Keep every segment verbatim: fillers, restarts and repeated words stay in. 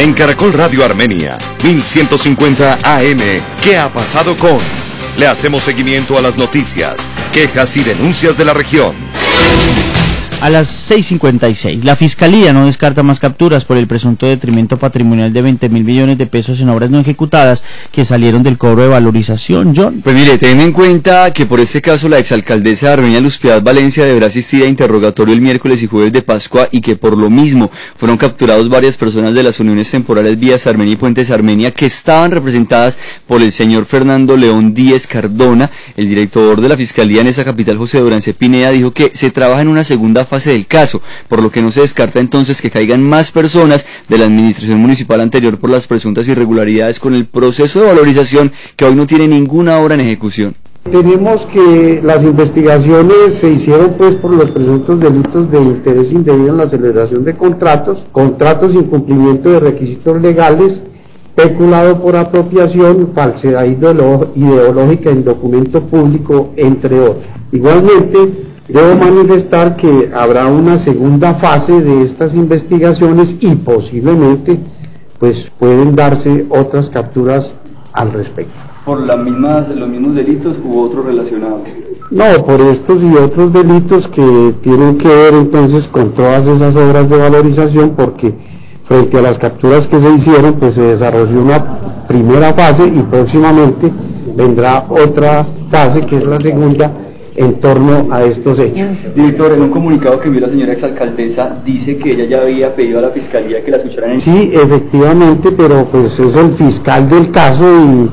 En Caracol Radio Armenia, mil ciento cincuenta A M, ¿qué ha pasado con? Le hacemos seguimiento a las noticias, quejas y denuncias de la región. A las seis cincuenta y seis, la Fiscalía no descarta más capturas por el presunto detrimento patrimonial de veinte mil millones de pesos en obras no ejecutadas que salieron del cobro de valorización. John. Pues mire, ten en cuenta que por este caso la exalcaldesa de Armenia, Luz Piedad Valencia, deberá asistir a interrogatorio el miércoles y jueves de Pascua y que por lo mismo fueron capturados varias personas de las uniones temporales Vías Armenia y Puentes Armenia que estaban representadas por el señor Fernando León Díez Cardona. El director de la Fiscalía en esa capital, José Durance Pineda, dijo que se trabaja en una segunda fase del caso, por lo que no se descarta entonces que caigan más personas de la administración municipal anterior por las presuntas irregularidades con el proceso de valorización que hoy no tiene ninguna obra en ejecución. Tenemos que las investigaciones se hicieron pues por los presuntos delitos de interés indebido en la celebración de contratos, contratos sin cumplimiento de requisitos legales, peculado por apropiación, falsedad ideológica en documento público, entre otros. Igualmente, debo manifestar que habrá una segunda fase de estas investigaciones y posiblemente pues pueden darse otras capturas al respecto. ¿Por las mismas, los mismos delitos u otros relacionados? No, por estos y otros delitos que tienen que ver entonces con todas esas obras de valorización, porque frente a las capturas que se hicieron pues se desarrolló una primera fase y próximamente vendrá otra fase que es la segunda en torno a estos hechos. Director, en un comunicado que vio la señora exalcaldesa, dice que ella ya había pedido a la Fiscalía que la escucharan en... Sí, efectivamente, pero pues es el fiscal del caso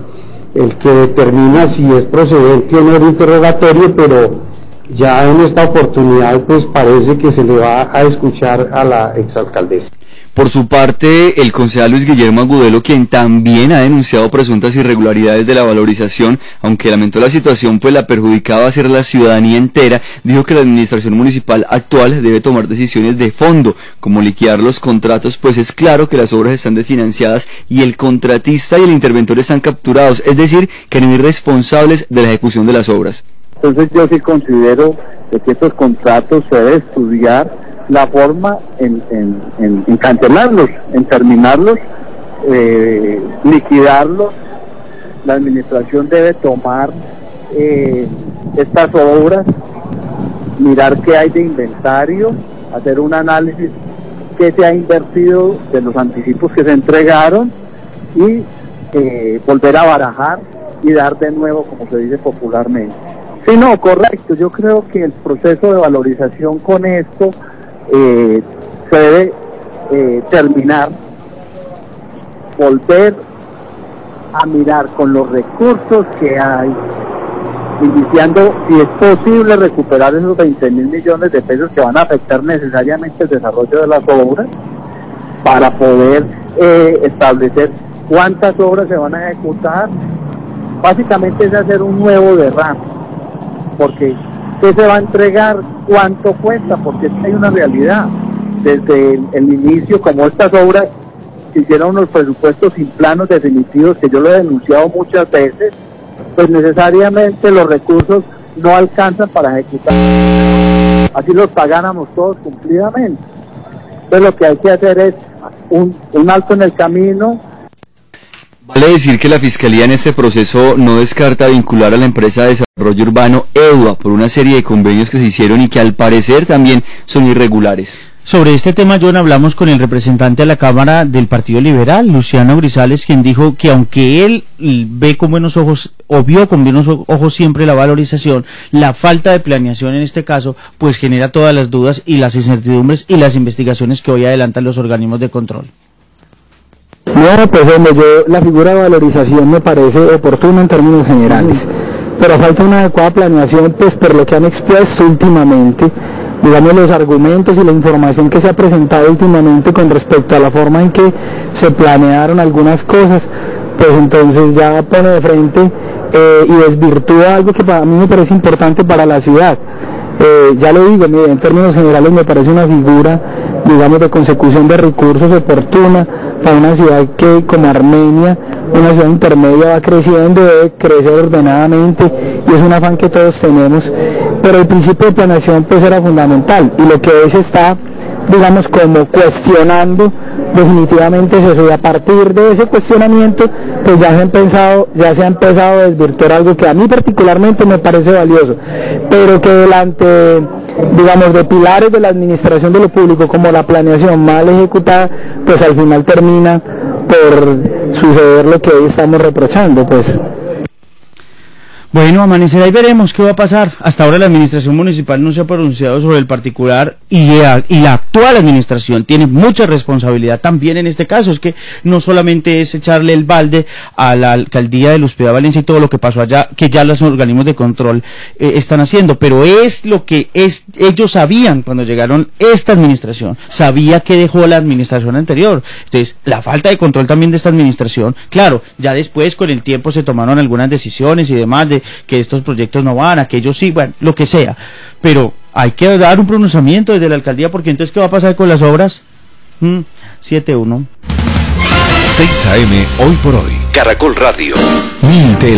y el que determina si es procedente o no el interrogatorio, pero ya en esta oportunidad pues parece que se le va a escuchar a la exalcaldesa. Por su parte, el concejal Luis Guillermo Agudelo, quien también ha denunciado presuntas irregularidades de la valorización, aunque lamentó la situación pues la perjudicaba a ser la ciudadanía entera, dijo que la administración municipal actual debe tomar decisiones de fondo, como liquidar los contratos, pues es claro que las obras están desfinanciadas y el contratista y el interventor están capturados, es decir, que no hay responsables de la ejecución de las obras. Entonces yo sí considero que estos contratos se debe estudiar la forma en, en, en, en cancelarlos, en terminarlos, eh, liquidarlos. La administración debe tomar eh, estas obras, mirar qué hay de inventario, hacer un análisis qué se ha invertido de los anticipos que se entregaron y eh, volver a barajar y dar de nuevo, como se dice popularmente. Sí, no, correcto, yo creo que el proceso de valorización con esto Eh, se debe eh, terminar, volver a mirar con los recursos que hay, iniciando si es posible recuperar esos veinte mil millones de pesos que van a afectar necesariamente el desarrollo de las obras, para poder eh, establecer cuántas obras se van a ejecutar. Básicamente es hacer un nuevo derrame, porque ¿qué se va a entregar? ¿Cuánto cuesta? Porque es que hay una realidad. Desde el, el inicio, como estas obras se hicieron unos presupuestos sin planos definitivos, que yo lo he denunciado muchas veces, pues necesariamente los recursos no alcanzan para ejecutar. Así los pagáramos todos cumplidamente. Entonces lo que hay que hacer es un, un alto en el camino. Vale decir que la Fiscalía en este proceso no descarta vincular a la empresa de desarrollo urbano EDUA por una serie de convenios que se hicieron y que al parecer también son irregulares. Sobre este tema, John, hablamos con el representante a la Cámara del Partido Liberal, Luciano Grisales, quien dijo que aunque él ve con buenos ojos, o vio con buenos ojos siempre la valorización, la falta de planeación en este caso, pues genera todas las dudas y las incertidumbres y las investigaciones que hoy adelantan los organismos de control. No, pues hombre, yo la figura de valorización me parece oportuna en términos generales, pero falta una adecuada planeación, pues por lo que han expuesto últimamente, digamos, los argumentos y la información que se ha presentado últimamente con respecto a la forma en que se planearon algunas cosas, pues entonces ya pone de frente eh, y desvirtúa algo que para mí me parece importante para la ciudad. Eh, ya lo digo, mire, en términos generales me parece una figura, digamos, de consecución de recursos oportuna para una ciudad que, como Armenia, una ciudad intermedia, va creciendo, debe crecer ordenadamente y es un afán que todos tenemos, pero el principio de planeación pues era fundamental y lo que hoy se está digamos, como cuestionando definitivamente eso, y a partir de ese cuestionamiento, pues ya se, ha empezado, ya se ha empezado a desvirtuar algo que a mí particularmente me parece valioso, pero que delante, digamos, de pilares de la administración de lo público, como la planeación mal ejecutada, pues al final termina por suceder lo que hoy estamos reprochando, pues. Bueno, amanecerá y veremos qué va a pasar. Hasta ahora la administración municipal no se ha pronunciado sobre el particular y, y la actual administración tiene mucha responsabilidad también en este caso. Es que no solamente es echarle el balde a la alcaldía de Luz Piedad Valencia y todo lo que pasó allá, que ya los organismos de control eh, están haciendo, pero es lo que es ellos sabían cuando llegaron esta administración, sabía que dejó la administración anterior. Entonces, la falta de control también de esta administración, claro, ya después con el tiempo se tomaron algunas decisiones y demás de que estos proyectos no van, aquellos sí, bueno, lo que sea, pero hay que dar un pronunciamiento desde la alcaldía, porque entonces ¿qué va a pasar con las obras? Mm, siete uno seis A M hoy por hoy. Caracol Radio. Mil